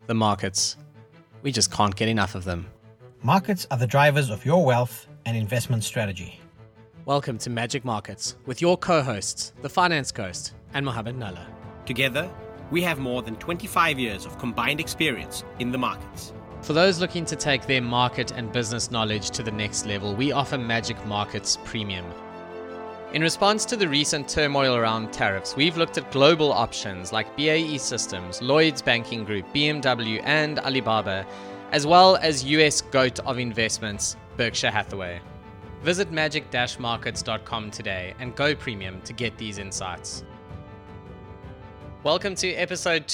the markets. We just can't get enough of them. Markets are the drivers of your wealth and investment strategy. Welcome to Magic Markets with your co-hosts, the Finance Coast and Mohammed Nalla. Together, we have more than 25 years of combined experience in the markets. For those looking to take their market and business knowledge to the next level, we offer Magic Markets Premium. In response to the recent turmoil around tariffs, we've looked at global options like BAE Systems, Lloyds Banking Group, BMW and Alibaba, as well as US GOAT of investments, Berkshire Hathaway. Visit magic-markets.com today and go premium to get these insights. Welcome to episode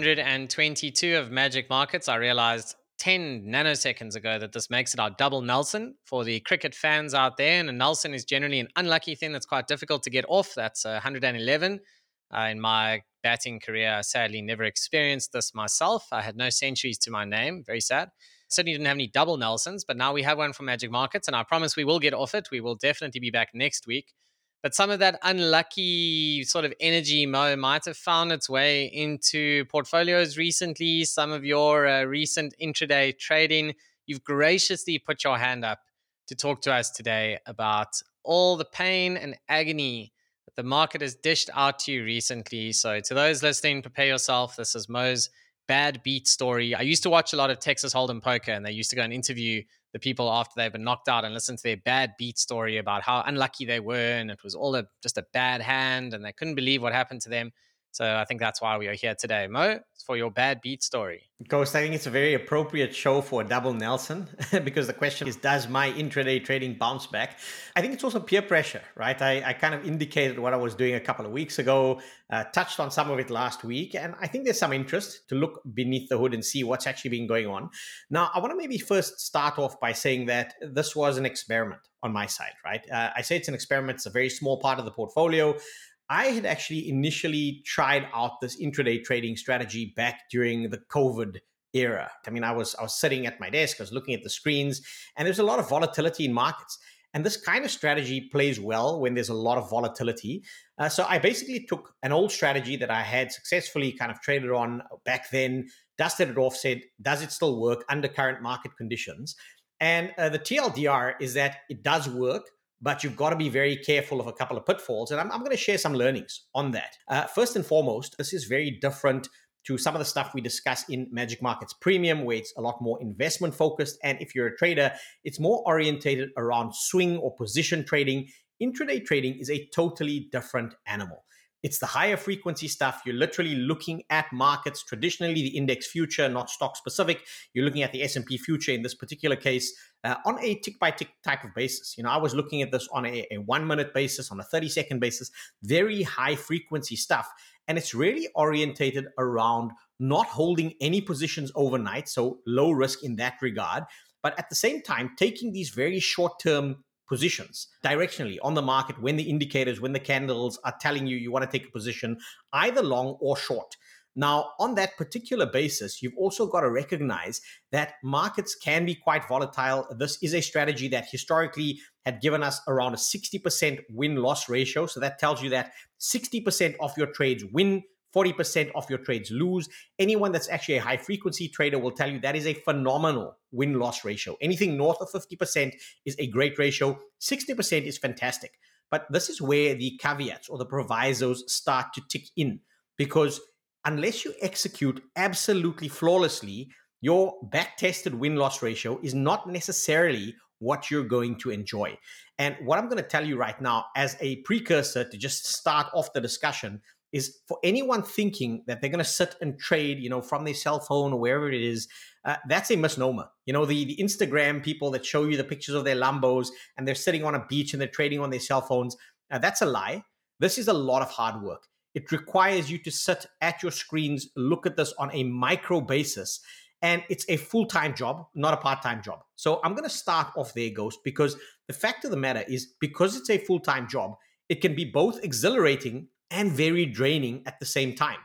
222 of Magic Markets. I realized 10 nanoseconds ago that this makes it our double Nelson for the cricket fans out there. And a Nelson is generally an unlucky thing that's quite difficult to get off. That's 111. In my batting career, I sadly never experienced this myself. I had no centuries to my name. Very sad. Certainly didn't have any double Nelsons, but now we have one for Magic Markets, and I promise we will get off it. We will definitely be back next week. But some of that unlucky sort of energy, Mo, might have found its way into portfolios recently, some of your recent intraday trading. You've graciously put your hand up to talk to us today about all the pain and agony that the market has dished out to you recently. So to those listening, prepare yourself. This is Mo's bad beat story. I used to watch a lot of Texas Hold'em poker, and they used to go and interview the people after they've been knocked out and listen to their bad beat story about how unlucky they were, and it was all just a bad hand, and they couldn't believe what happened to them. So I think that's why we are here today. Mo, it's for your bad beat story. Ghost, I think it's a very appropriate show for a double Nelson because the question is, does my intraday trading bounce back? I think it's also peer pressure, right? I kind of indicated what I was doing a couple of weeks ago, touched on some of it last week, and I think there's some interest to look beneath the hood and see what's actually been going on. Now, I want to maybe first start off by saying that this was an experiment on my side, right? I say it's an experiment. It's a very small part of the portfolio. I had actually initially tried out this intraday trading strategy back during the COVID era. I mean, I was sitting at my desk, I was looking at the screens, and there's a lot of volatility in markets. And this kind of strategy plays well when there's a lot of volatility. So I basically took an old strategy that I had successfully kind of traded on back then, dusted it off, said, does it still work under current market conditions? And the TLDR is that it does work, but you've got to be very careful of a couple of pitfalls. And I'm going to share some learnings on that. First and foremost, this is very different to some of the stuff we discuss in Magic Markets Premium, where it's a lot more investment focused. And if you're a trader, it's more orientated around swing or position trading. Intraday trading is a totally different animal. It's the higher frequency stuff. You're literally looking at markets, traditionally the index future, not stock specific. You're looking at the S&P future in this particular case on a tick by tick type of basis. You know, I was looking at this on a 1 minute basis, on a 30-second basis, very high frequency stuff. And it's really orientated around not holding any positions overnight, so low risk in that regard. But at the same time, taking these very short-term positions directionally on the market when the indicators, when the candles are telling you want to take a position either long or short. Now, on that particular basis, you've also got to recognize that markets can be quite volatile. This is a strategy that historically had given us around a 60% win-loss ratio. So that tells you that 60% of your trades win, 40% of your trades lose. Anyone that's actually a high-frequency trader will tell you that is a phenomenal win-loss ratio. Anything north of 50% is a great ratio. 60% is fantastic. But this is where the caveats or the provisos start to tick in, because unless you execute absolutely flawlessly, your back-tested win-loss ratio is not necessarily what you're going to enjoy. And what I'm going to tell you right now as a precursor to just start off the discussion is for anyone thinking that they're going to sit and trade, from their cell phone or wherever it is, that's a misnomer. The Instagram people that show you the pictures of their Lambos and they're sitting on a beach and they're trading on their cell phones, that's a lie. This is a lot of hard work. It requires you to sit at your screens, look at this on a micro basis, and it's a full-time job, not a part-time job. So I'm going to start off there, Ghost, because the fact of the matter is, because it's a full-time job, it can be both exhilarating and very draining at the same time.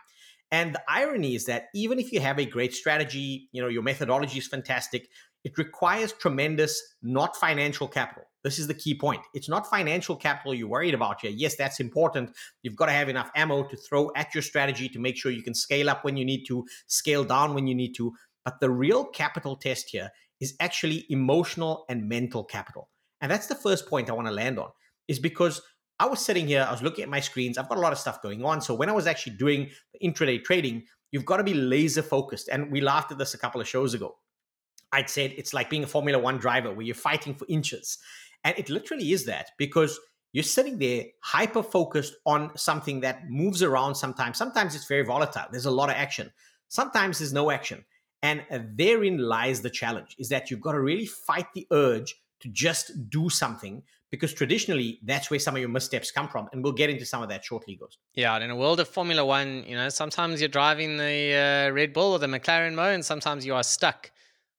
And the irony is that even if you have a great strategy, your methodology is fantastic, it requires tremendous not financial capital. This is the key point. It's not financial capital you're worried about here. Yes, that's important. You've got to have enough ammo to throw at your strategy to make sure you can scale up when you need to, scale down when you need to. But the real capital test here is actually emotional and mental capital. And that's the first point I want to land on, is because I was sitting here, I was looking at my screens. I've got a lot of stuff going on. So when I was actually doing the intraday trading, you've got to be laser focused. And we laughed at this a couple of shows ago. I'd said it's like being a Formula One driver where you're fighting for inches. And it literally is that, because you're sitting there hyper focused on something that moves around sometimes. Sometimes it's very volatile. There's a lot of action. Sometimes there's no action. And therein lies the challenge, is that you've got to really fight the urge to just do something, because traditionally that's where some of your missteps come from. And we'll get into some of that shortly, Ghost. Yeah, and in a world of Formula One, sometimes you're driving the Red Bull or the McLaren Mo, and sometimes you are stuck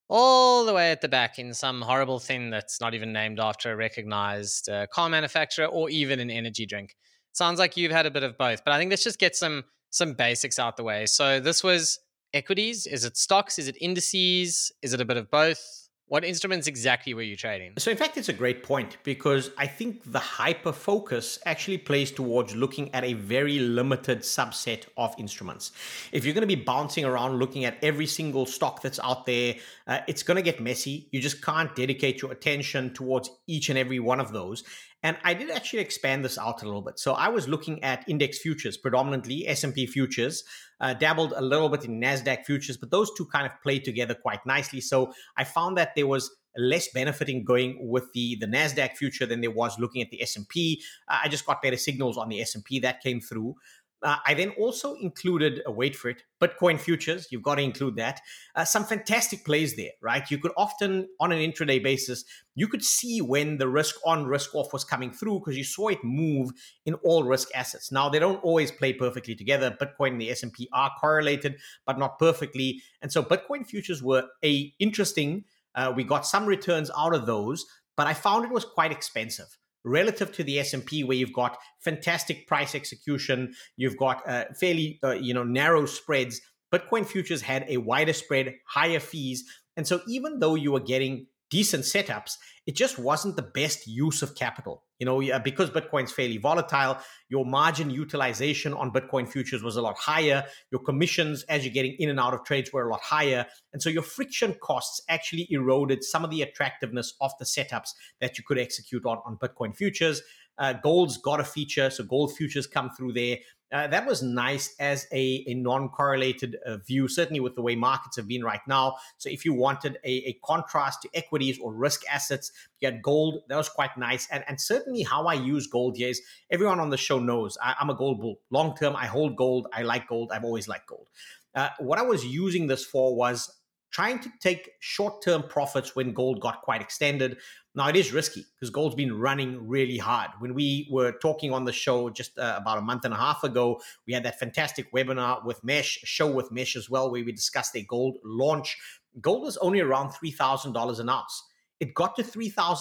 all the way at the back in some horrible thing that's not even named after a recognized car manufacturer or even an energy drink. Sounds like you've had a bit of both, but I think let's just get some basics out the way. So this was equities. Is it stocks? Is it indices? Is it a bit of both? What instruments exactly were you trading? So in fact, it's a great point, because I think the hyper focus actually plays towards looking at a very limited subset of instruments. If you're going to be bouncing around looking at every single stock that's out there, it's going to get messy. You just can't dedicate your attention towards each and every one of those. And I did actually expand this out a little bit. So I was looking at index futures, predominantly S&P futures, dabbled a little bit in NASDAQ futures, but those two kind of play together quite nicely. So I found that there was less benefiting going with the NASDAQ future than there was looking at the S&P. I just got better signals on the S&P that came through. I then also included, wait for it, Bitcoin futures. You've got to include that. Some fantastic plays there, right? You could often, on an intraday basis, you could see when the risk on, risk off was coming through, because you saw it move in all risk assets. Now, they don't always play perfectly together. Bitcoin and the S&P are correlated, but not perfectly. And so Bitcoin futures were interesting. We got some returns out of those, but I found it was quite expensive relative to the S&P, where you've got fantastic price execution, you've got fairly narrow spreads. Bitcoin futures had a wider spread, higher fees, and so even though you were getting decent setups, it just wasn't the best use of capital. Because Bitcoin's fairly volatile, your margin utilization on Bitcoin futures was a lot higher. Your commissions, as you're getting in and out of trades, were a lot higher. And so your friction costs actually eroded some of the attractiveness of the setups that you could execute on Bitcoin futures. Gold's got a feature, so gold futures come through there. That was nice as a non-correlated view, certainly with the way markets have been right now. So if you wanted a contrast to equities or risk assets, you had gold. That was quite nice. And certainly how I use gold here is, everyone on the show knows I'm a gold bull. Long term, I hold gold. I like gold. I've always liked gold. What I was using this for was trying to take short-term profits when gold got quite extended. Now, it is risky because gold's been running really hard. When we were talking on the show just about a month and a half ago, we had that fantastic webinar with Mesh, a show with Mesh as well, where we discussed a gold launch. Gold was only around $3,000 an ounce. It got to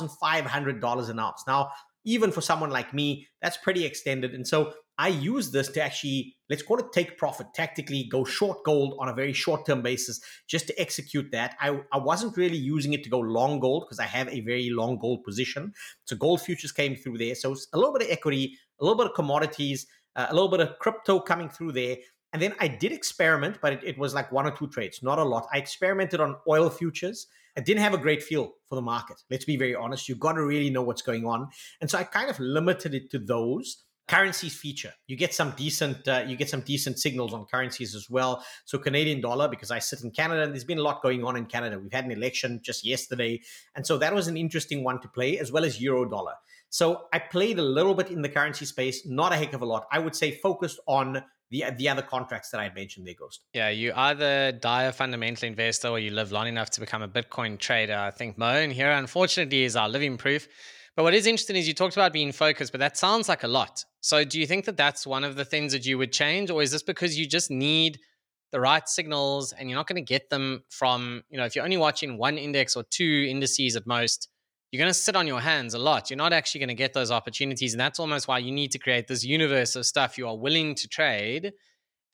$3,500 an ounce. Now, even for someone like me, that's pretty extended. And so I use this to actually, let's call it take profit tactically, go short gold on a very short-term basis just to execute that. I wasn't really using it to go long gold because I have a very long gold position. So gold futures came through there. So it's a little bit of equity, a little bit of commodities, a little bit of crypto coming through there. And then I did experiment, but it was like one or two trades, not a lot. I experimented on oil futures. I didn't have a great feel for the market. Let's be very honest. You've got to really know what's going on. And so I kind of limited it to those. Currencies feature. You get some decent signals on currencies as well. So Canadian dollar, because I sit in Canada, and there's been a lot going on in Canada. We've had an election just yesterday. And so that was an interesting one to play, as well as euro dollar. So I played a little bit in the currency space, not a heck of a lot. I would say focused on the other contracts that I mentioned there, Ghost. Yeah, you either die a fundamental investor or you live long enough to become a Bitcoin trader. I think Moan here, unfortunately, is our living proof. But what is interesting is you talked about being focused, but that sounds like a lot. So do you think that that's one of the things that you would change? Or is this because you just need the right signals and you're not going to get them from, if you're only watching one index or two indices at most, you're going to sit on your hands a lot. You're not actually going to get those opportunities. And that's almost why you need to create this universe of stuff you are willing to trade.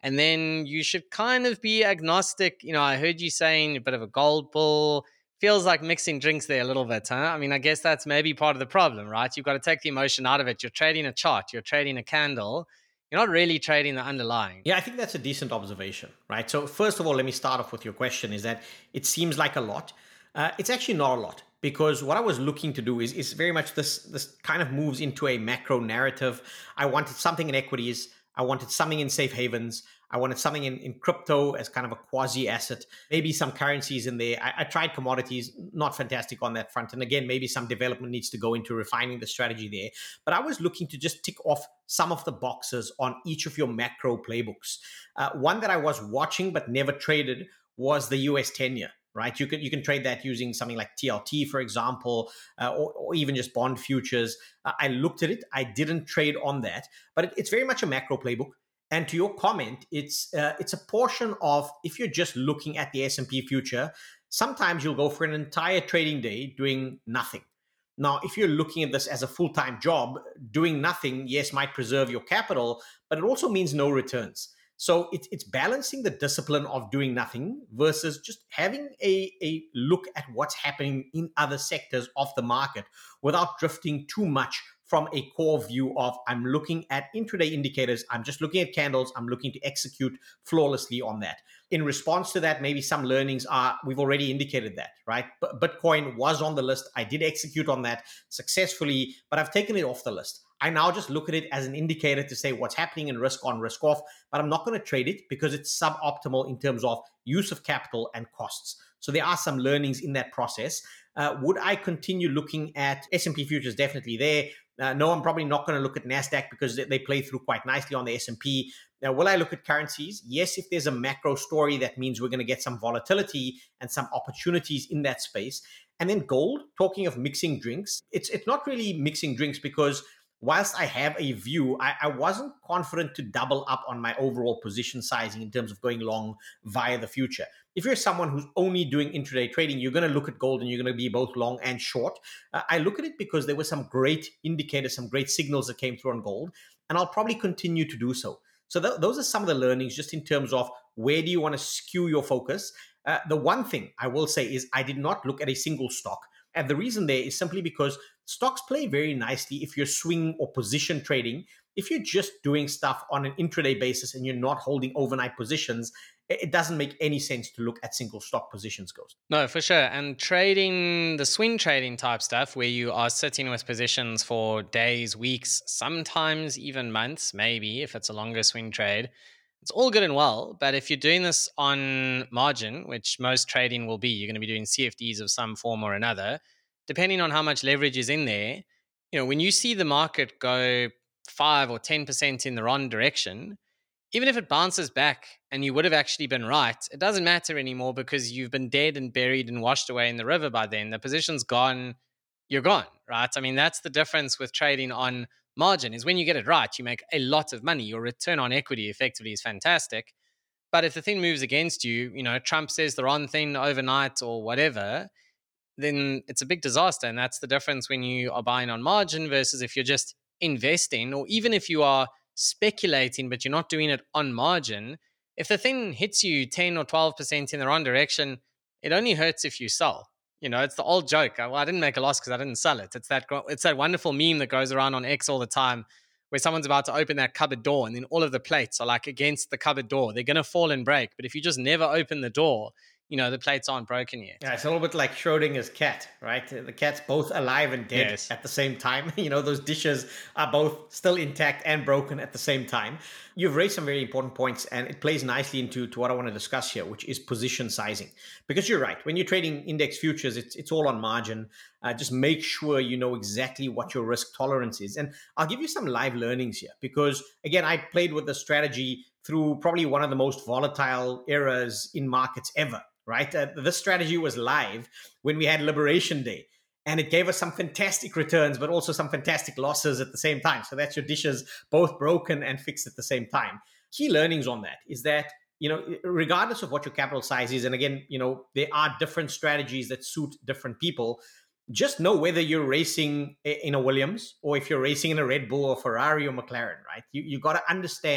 And then you should kind of be agnostic. I heard you saying a bit of a gold bull. Feels like mixing drinks there a little bit, huh? I mean, I guess that's maybe part of the problem, right? You've got to take the emotion out of it. You're trading a chart, you're trading a candle. You're not really trading the underlying. Yeah, I think that's a decent observation, right? So first of all, let me start off with your question is that it seems like a lot. It's actually not a lot, because what I was looking to do is very much this kind of moves into a macro narrative. I wanted something in equities. I wanted something in safe havens. I wanted something in crypto as kind of a quasi asset, maybe some currencies in there. I tried commodities, not fantastic on that front. And again, maybe some development needs to go into refining the strategy there. But I was looking to just tick off some of the boxes on each of your macro playbooks. One that I was watching but never traded was the US 10-year. Right, you can trade that using something like TLT, for example, or even just bond futures. I looked at it. I didn't trade on that, but it's very much a macro playbook. And to your comment, it's a portion of, if you're just looking at the S&P future, sometimes you'll go for an entire trading day doing nothing. Now, if you're looking at this as a full-time job, doing nothing, yes, might preserve your capital, but it also means no returns. So it's balancing the discipline of doing nothing versus just having a look at what's happening in other sectors of the market without drifting too much from a core view of, I'm looking at intraday indicators, I'm just looking at candles, I'm looking to execute flawlessly on that. In response to that, maybe some learnings are, we've already indicated that, right? Bitcoin was on the list. I did execute on that successfully, but I've taken it off the list. I now just look at it as an indicator to say what's happening in risk on, risk off, but I'm not going to trade it because it's suboptimal in terms of use of capital and costs. So there are some learnings in that process. Would I continue looking at S&P futures? Definitely there. No, I'm probably not going to look at NASDAQ because they play through quite nicely on the S&P. Now, will I look at currencies? Yes, if there's a macro story, that means we're going to get some volatility and some opportunities in that space. And then gold, talking of mixing drinks, it's not really mixing drinks because whilst I have a view, I wasn't confident to double up on my overall position sizing in terms of going long via the future. If you're someone who's only doing intraday trading, you're going to look at gold and you're going to be both long and short. I look at it because there were some great indicators, some great signals that came through on gold, and I'll probably continue to do so. So those are some of the learnings just in terms of where do you want to skew your focus. The one thing I will say is I did not look at a single stock. And the reason there is simply because stocks play very nicely if you're swing or position trading. If you're just doing stuff on an intraday basis and you're not holding overnight positions, it doesn't make any sense to look at single stock positions, Ghost. No, for sure. And trading, the swing trading type stuff where you are sitting with positions for days, weeks, sometimes even months, maybe if it's a longer swing trade, it's all good and well. But if you're doing this on margin, which most trading will be, you're going to be doing CFDs of some form or another, depending on how much leverage is in there, when you see the market go 5 or 10% in the wrong direction, even if it bounces back and you would have actually been right, it doesn't matter anymore because you've been dead and buried and washed away in the river by then. The position's gone, you're gone, right? I mean, that's the difference with trading on margin is when you get it right, you make a lot of money. Your return on equity effectively is fantastic. But if the thing moves against you, Trump says the wrong thing overnight or whatever, then it's a big disaster. And that's the difference when you are buying on margin versus if you're just investing, or even if you are speculating, but you're not doing it on margin. If the thing hits you 10 or 12% in the wrong direction, it only hurts if you sell. It's the old joke. Well, I didn't make a loss because I didn't sell it. It's that wonderful meme that goes around on X all the time where someone's about to open that cupboard door and then all of the plates are like against the cupboard door. They're going to fall and break. But if you just never open the door, the plates aren't broken yet. Yeah, it's a little bit like Schrodinger's cat, right? The cat's both alive and dead at the same time. Those dishes are both still intact and broken at the same time. You've raised some very important points, and it plays nicely into what I want to discuss here, which is position sizing. Because you're right, when you're trading index futures, it's all on margin. Just make sure you know exactly what your risk tolerance is. And I'll give you some live learnings here, because again, I played with the strategy through probably one of the most volatile eras in markets ever. Right? This strategy was live when we had Liberation Day, and it gave us some fantastic returns, but also some fantastic losses at the same time. So that's your dishes both broken and fixed at the same time. Key learnings on that is that, regardless of what your capital size is, and again, there are different strategies that suit different people. Just know whether you're racing in a Williams or if you're racing in a Red Bull or Ferrari or McLaren, right? You got to understand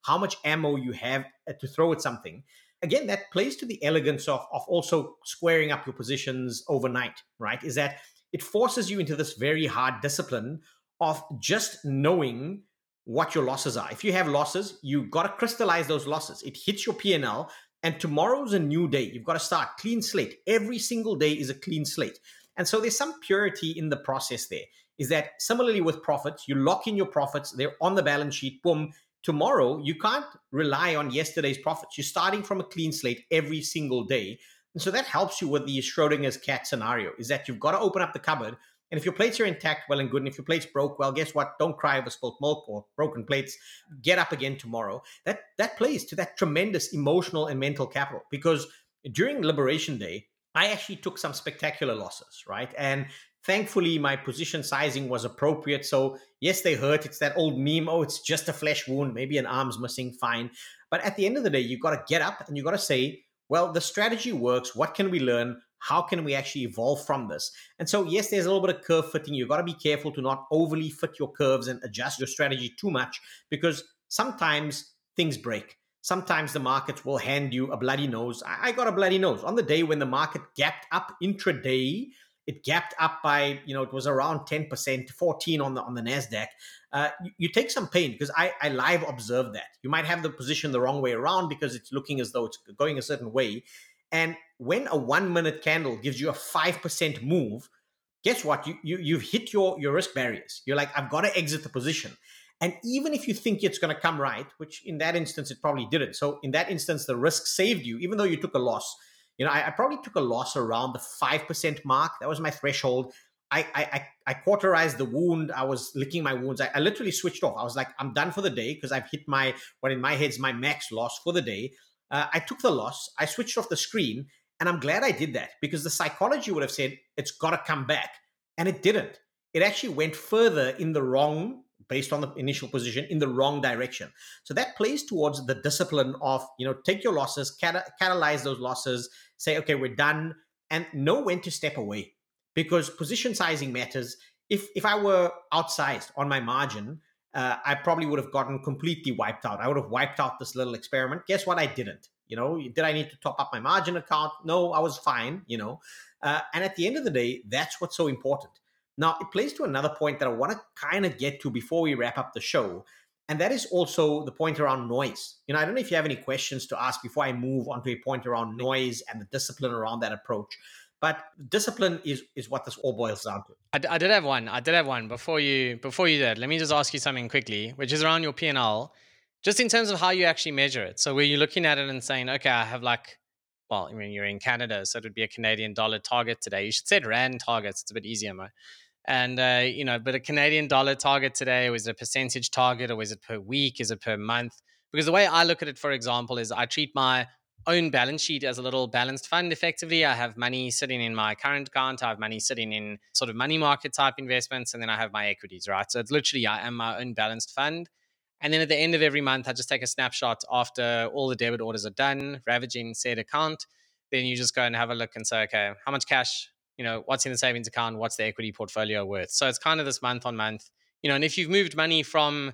how much ammo you have to throw at something. Again, that plays to the elegance of also squaring up your positions overnight, right? Is that it forces you into this very hard discipline of just knowing what your losses are. If you have losses, you've got to crystallize those losses. It hits your P&L, and tomorrow's a new day. You've got to start clean slate. Every single day is a clean slate. And so there's some purity in the process there. Is that similarly with profits, you lock in your profits, they're on the balance sheet, boom. Tomorrow, you can't rely on yesterday's profits. You're starting from a clean slate every single day. And so that helps you with the Schrodinger's cat scenario, is that you've got to open up the cupboard. And if your plates are intact, well and good. And if your plates broke, well, guess what? Don't cry over spilt milk or broken plates. Get up again tomorrow. That plays to that tremendous emotional and mental capital. Because during Liberation Day, I actually took some spectacular losses, right? And thankfully, my position sizing was appropriate. So yes, they hurt. It's that old meme. Oh, it's just a flesh wound. Maybe an arm's missing. Fine. But at the end of the day, you've got to get up and you've got to say, well, the strategy works. What can we learn? How can we actually evolve from this? And so, yes, there's a little bit of curve fitting. You've got to be careful to not overly fit your curves and adjust your strategy too much, because sometimes things break. Sometimes the markets will hand you a bloody nose. I got a bloody nose on the day when the market gapped up intraday. It gapped up by, it was around 10%, 14 on the NASDAQ. You take some pain because I live observed that. You might have the position the wrong way around because it's looking as though it's going a certain way. And when a 1 minute candle gives you a 5% move, guess what? You've hit your risk barriers. You're like, I've got to exit the position. And even if you think it's going to come right, which in that instance, it probably didn't. So in that instance, the risk saved you, even though you took a loss. I probably took a loss around the 5% mark. That was my threshold. I cauterized the wound. I was licking my wounds. I literally switched off. I was like, I'm done for the day because I've hit what in my head is my max loss for the day. I took the loss. I switched off the screen. And I'm glad I did that, because the psychology would have said, it's got to come back. And it didn't. It actually went further in the wrong, based on the initial position, in the wrong direction. So that plays towards the discipline of, take your losses, catalyze those losses, say, okay, we're done, and know when to step away, because position sizing matters. If I were outsized on my margin, I probably would have gotten completely wiped out. I would have wiped out this little experiment. Guess what? I didn't. Did I need to top up my margin account? No, I was fine, And at the end of the day, that's what's so important. Now, it plays to another point that I want to kind of get to before we wrap up the show. And that is also the point around noise. I don't know if you have any questions to ask before I move on to a point around noise and the discipline around that approach. But discipline is what this all boils down to. I did have one. Before you did, let me just ask you something quickly, which is around your P&L, just in terms of how you actually measure it. So were you looking at it and saying, okay, I have you're in Canada, so it would be a Canadian dollar target today. You should set rand targets. It's a bit easier, Mo. And, but a Canadian dollar target today, was it a percentage target, or was it per week? Is it per month? Because the way I look at it, for example, is I treat my own balance sheet as a little balanced fund. Effectively, I have money sitting in my current account. I have money sitting in sort of money market type investments. And then I have my equities, right? So it's literally, I am my own balanced fund. And then at the end of every month, I just take a snapshot after all the debit orders are done, ravaging said account. Then you just go and have a look and say, okay, how much cash, what's in the savings account? What's the equity portfolio worth? So it's kind of this month on month, and if you've moved money from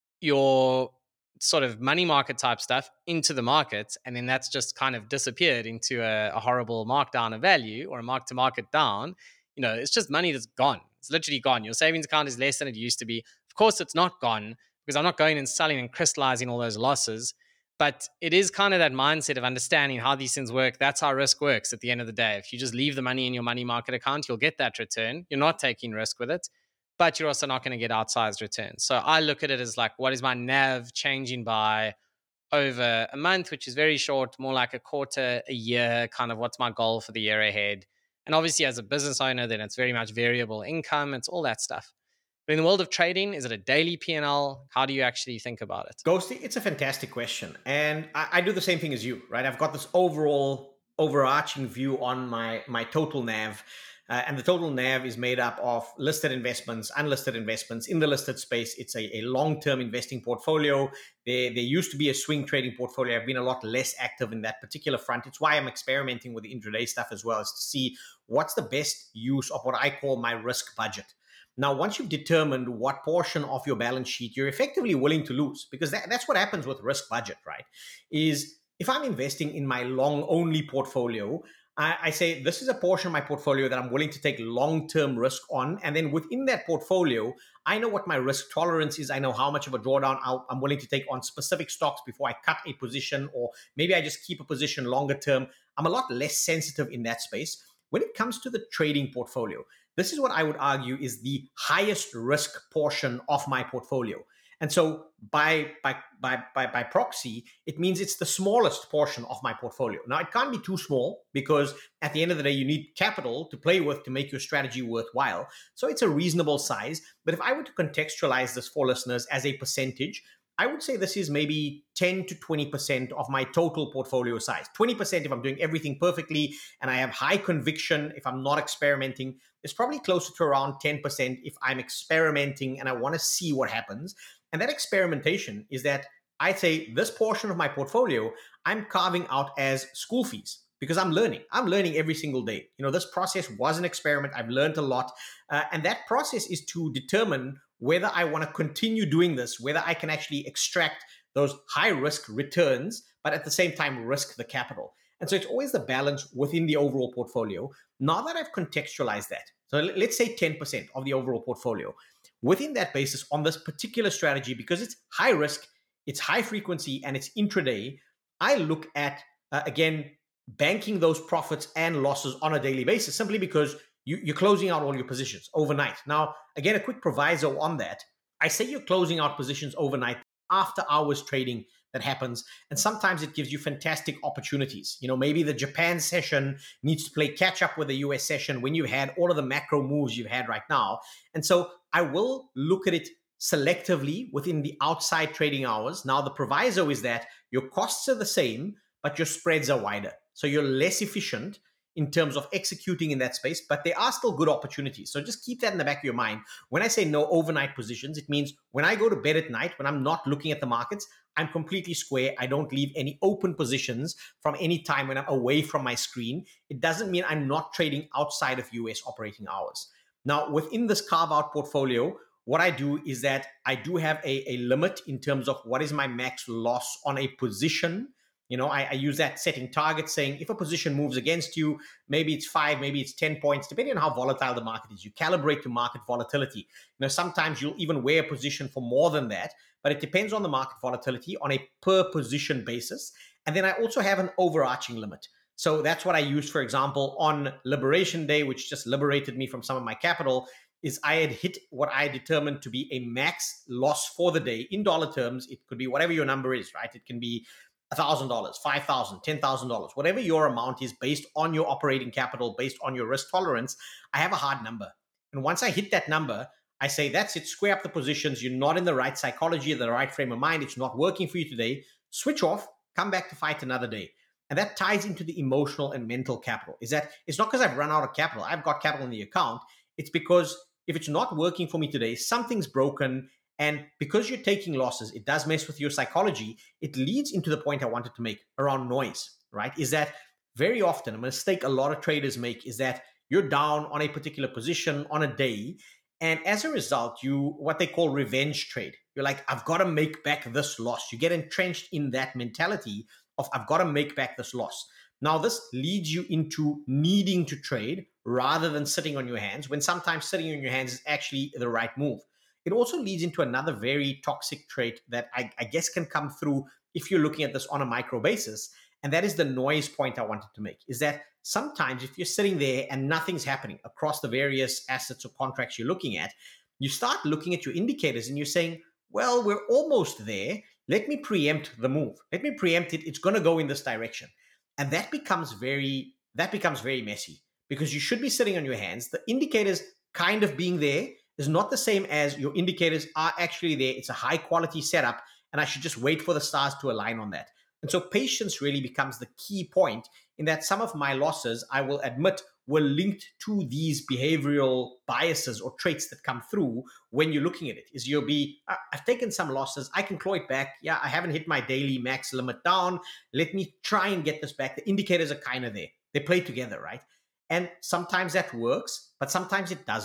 your sort of money market type stuff into the market, and then that's just kind of disappeared into a horrible markdown of value or a mark to market down, it's just money that's gone. It's literally gone. Your savings account is less than it used to be. Of course, it's not gone, because I'm not going and selling and crystallizing all those losses. But it is kind of that mindset of understanding how these things work. That's how risk works at the end of the day. If you just leave the money in your money market account, you'll get that return. You're not taking risk with it, but you're also not going to get outsized returns. So I look at it as like, what is my NAV changing by over a month, which is very short, more like a quarter, a year, kind of what's my goal for the year ahead. And obviously as a business owner, then it's very much variable income. It's all that stuff. But in the world of trading, is it a daily P&L? How do you actually think about it? Ghosty, it's a fantastic question. And I do the same thing as you, right? I've got this overarching view on my total NAV. And the total NAV is made up of listed investments, unlisted investments. In the listed space, it's a long-term investing portfolio. There used to be a swing trading portfolio. I've been a lot less active in that particular front. It's why I'm experimenting with the intraday stuff as well, is to see what's the best use of what I call my risk budget. Now, once you've determined what portion of your balance sheet you're effectively willing to lose, because that's what happens with risk budget, right? Is if I'm investing in my long only portfolio, I say this is a portion of my portfolio that I'm willing to take long-term risk on. And then within that portfolio, I know what my risk tolerance is. I know how much of a drawdown I'm willing to take on specific stocks before I cut a position, or maybe I just keep a position longer term. I'm a lot less sensitive in that space. When it comes to the trading portfolio, this is what I would argue is the highest risk portion of my portfolio. And so by proxy, it means it's the smallest portion of my portfolio. Now, it can't be too small because at the end of the day, you need capital to play with to make your strategy worthwhile. So it's a reasonable size. But if I were to contextualize this for listeners as a percentage, I would say this is maybe 10 to 20% of my total portfolio size. 20% if I'm doing everything perfectly and I have high conviction if I'm not experimenting. It's probably closer to around 10% if I'm experimenting and I want to see what happens. And that experimentation is that I'd say this portion of my portfolio, I'm carving out as school fees because I'm learning. I'm learning every single day. This process was an experiment. I've learned a lot. And that process is to determine whether I want to continue doing this, whether I can actually extract those high risk returns, but at the same time risk the capital. And so it's always the balance within the overall portfolio. Now that I've contextualized that, so let's say 10% of the overall portfolio, within that basis on this particular strategy, because it's high risk, it's high frequency, and it's intraday, I look at, again, banking those profits and losses on a daily basis simply because you're closing out all your positions overnight. Now, again, a quick proviso on that. I say you're closing out positions overnight after hours trading that happens. And sometimes it gives you fantastic opportunities. Maybe the Japan session needs to play catch up with the US session when you've had all of the macro moves you've had right now. And so I will look at it selectively within the outside trading hours. Now, the proviso is that your costs are the same, but your spreads are wider. So you're less efficient in terms of executing in that space, but there are still good opportunities. So just keep that in the back of your mind. When I say no overnight positions, it means when I go to bed at night, when I'm not looking at the markets, I'm completely square. I don't leave any open positions from any time when I'm away from my screen. It doesn't mean I'm not trading outside of US operating hours. Now, within this carve-out portfolio, what I do is that I do have a limit in terms of what is my max loss on a position. I use that setting target saying if a position moves against you, maybe it's 5, maybe it's 10 points, depending on how volatile the market is. You calibrate to market volatility. Sometimes you'll even wear a position for more than that, but it depends on the market volatility on a per position basis. And then I also have an overarching limit. So that's what I use, for example, on Liberation Day, which just liberated me from some of my capital, is I had hit what I determined to be a max loss for the day in dollar terms. It could be whatever your number is, right? It can be $1,000, $5,000, $10,000, whatever your amount is based on your operating capital, based on your risk tolerance. I have a hard number. And once I hit that number, I say, that's it, square up the positions. You're not in the right psychology, the right frame of mind. It's not working for you today. Switch off, come back to fight another day. And that ties into the emotional and mental capital. Is that it's not because I've run out of capital. I've got capital in the account. It's because if it's not working for me today, something's broken. And because you're taking losses, it does mess with your psychology. It leads into the point I wanted to make around noise, right? Is that very often a mistake a lot of traders make is that you're down on a particular position on a day. And as a result, what they call revenge trade. You're like, I've got to make back this loss. You get entrenched in that mentality of I've got to make back this loss. Now, this leads you into needing to trade rather than sitting on your hands, when sometimes sitting on your hands is actually the right move. It also leads into another very toxic trait that I guess can come through if you're looking at this on a micro basis. And that is the noise point I wanted to make, is that sometimes if you're sitting there and nothing's happening across the various assets or contracts you're looking at, you start looking at your indicators and you're saying, well, we're almost there. Let me preempt the move. Let me preempt it. It's going to go in this direction. And that becomes very messy because you should be sitting on your hands. The indicators kind of being there is not the same as your indicators are actually there. It's a high quality setup, and I should just wait for the stars to align on that. And so patience really becomes the key point in that some of my losses, I will admit, were linked to these behavioral biases or traits that come through when you're looking at it. Is you'll be, I've taken some losses, I can claw it back. Yeah, I haven't hit my daily max limit down. Let me try and get this back. The indicators are kind of there. They play together, right? And sometimes that works, but sometimes it doesn't.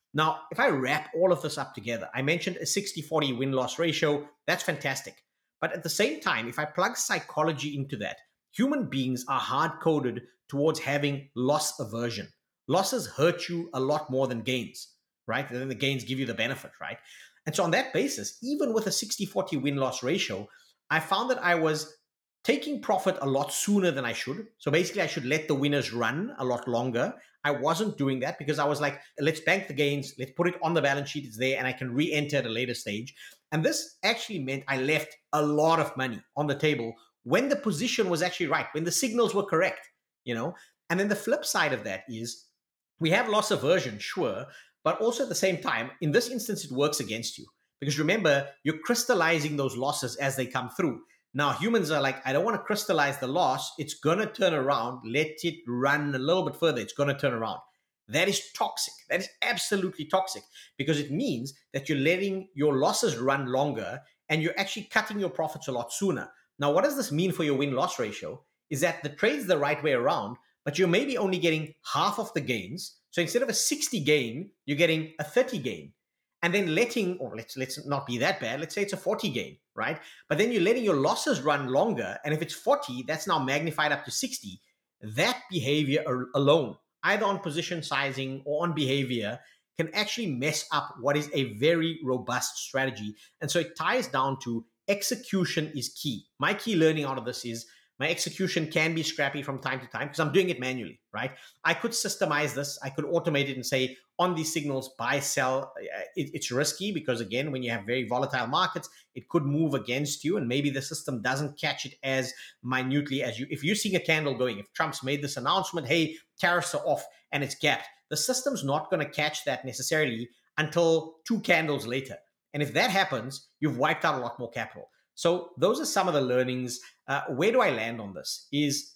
Now, if I wrap all of this up together, I mentioned a 60-40 win-loss ratio. That's fantastic. But at the same time, if I plug psychology into that, human beings are hard-coded towards having loss aversion. Losses hurt you a lot more than gains, right? And then the gains give you the benefit, right? And so on that basis, even with a 60-40 win-loss ratio, I found that I was taking profit a lot sooner than I should. So basically, I should let the winners run a lot longer. I wasn't doing that because I was like, let's bank the gains, let's put it on the balance sheet, it's there, and I can re-enter at a later stage. And this actually meant I left a lot of money on the table when the position was actually right, when the signals were correct, And then the flip side of that is we have loss aversion, sure, but also at the same time, in this instance, it works against you. Because remember, you're crystallizing those losses as they come through. Now, humans are like, I don't want to crystallize the loss. It's going to turn around. Let it run a little bit further. It's going to turn around. That is toxic. That is absolutely toxic because it means that you're letting your losses run longer and you're actually cutting your profits a lot sooner. Now, what does this mean for your win-loss ratio? Is that the trade's the right way around, but you're maybe only getting half of the gains. So instead of a 60 gain, you're getting a 30 gain. And then let's not be that bad. Let's say it's a 40 gain, right? But then you're letting your losses run longer. And if it's 40, that's now magnified up to 60. That behavior alone, either on position sizing or on behavior, can actually mess up what is a very robust strategy. And so it ties down to execution is key. My key learning out of this is my execution can be scrappy from time to time because I'm doing it manually, right? I could systemize this. I could automate it and say, on these signals, buy, sell. It's risky because, again, when you have very volatile markets, it could move against you. And maybe the system doesn't catch it as minutely as you. If you're seeing a candle going, if Trump's made this announcement, hey, tariffs are off and it's gapped, the system's not going to catch that necessarily until 2 candles later. And if that happens, you've wiped out a lot more capital. So those are some of the learnings. Where do I land on this? Is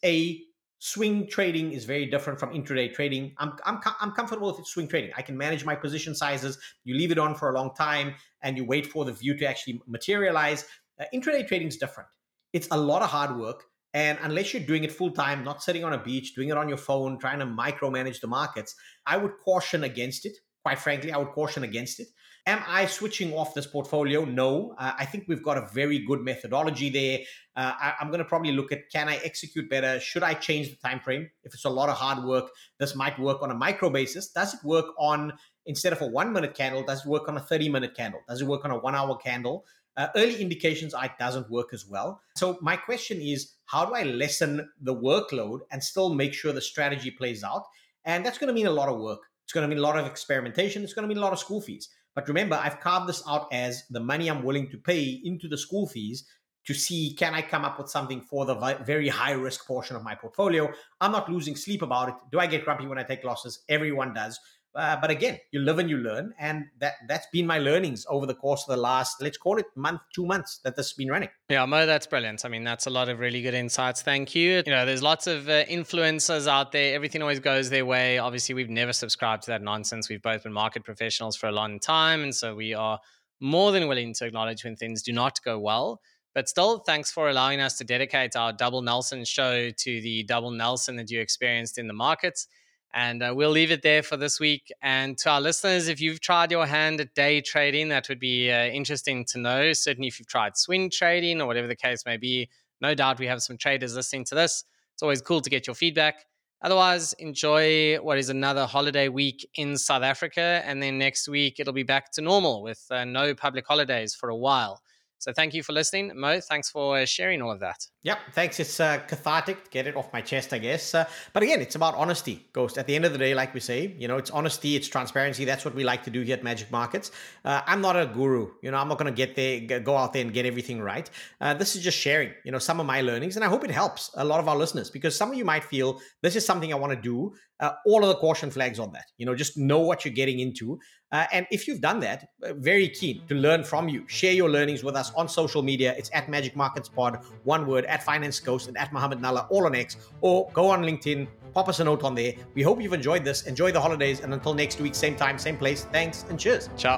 swing trading is very different from intraday trading. I'm comfortable with swing trading. I can manage my position sizes. You leave it on for a long time and you wait for the view to actually materialize. Intraday trading is different. It's a lot of hard work. And unless you're doing it full time, not sitting on a beach, doing it on your phone, trying to micromanage the markets, I would caution against it. Quite frankly, I would caution against it. Am I switching off this portfolio? No. I think we've got a very good methodology there. I'm going to probably look at, can I execute better? Should I change the time frame? If it's a lot of hard work, this might work on a micro basis. Does it work on, instead of a 1-minute candle, does it work on a 30-minute candle? Does it work on a 1-hour candle? Early indications it doesn't work as well. So my question is, how do I lessen the workload and still make sure the strategy plays out? And that's going to mean a lot of work. It's going to mean a lot of experimentation. It's going to mean a lot of school fees. But remember, I've carved this out as the money I'm willing to pay into the school fees to see, can I come up with something for the very high risk portion of my portfolio? I'm not losing sleep about it. Do I get grumpy when I take losses? Everyone does. But again, you live and you learn. And that's been my learnings over the course of the last, let's call it 2 months that this has been running. Yeah, Mo, that's brilliant. I mean, that's a lot of really good insights. Thank you. There's lots of influencers out there. Everything always goes their way. Obviously, we've never subscribed to that nonsense. We've both been market professionals for a long time. And so we are more than willing to acknowledge when things do not go well. But still, thanks for allowing us to dedicate our Double Nelson show to the Double Nelson that you experienced in the markets. And we'll leave it there for this week. And to our listeners, if you've tried your hand at day trading, that would be interesting to know. Certainly if you've tried swing trading or whatever the case may be, no doubt we have some traders listening to this. It's always cool to get your feedback. Otherwise, enjoy what is another holiday week in South Africa. And then next week, it'll be back to normal with no public holidays for a while. So thank you for listening. Mo, thanks for sharing all of that. Yep, thanks. It's cathartic to get it off my chest, I guess. But again, it's about honesty, Ghost. At the end of the day, like we say, it's honesty, it's transparency. That's what we like to do here at Magic Markets. I'm not a guru. I'm not going to go out there and get everything right. This is just sharing, some of my learnings. And I hope it helps a lot of our listeners because some of you might feel this is something I want to do. All of the caution flags on that, just know what you're getting into. And if you've done that, very keen to learn from you. Share your learnings with us on social media. It's at Magic Markets Pod, one word, at Finance Ghost and at Mohammed Nalla, all on X, or go on LinkedIn, pop us a note on there. We hope you've enjoyed this. Enjoy the holidays. And until next week, same time, same place. Thanks and cheers. Ciao.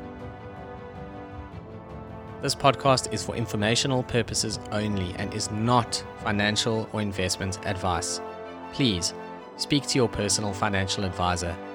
This podcast is for informational purposes only and is not financial or investment advice. Please speak to your personal financial advisor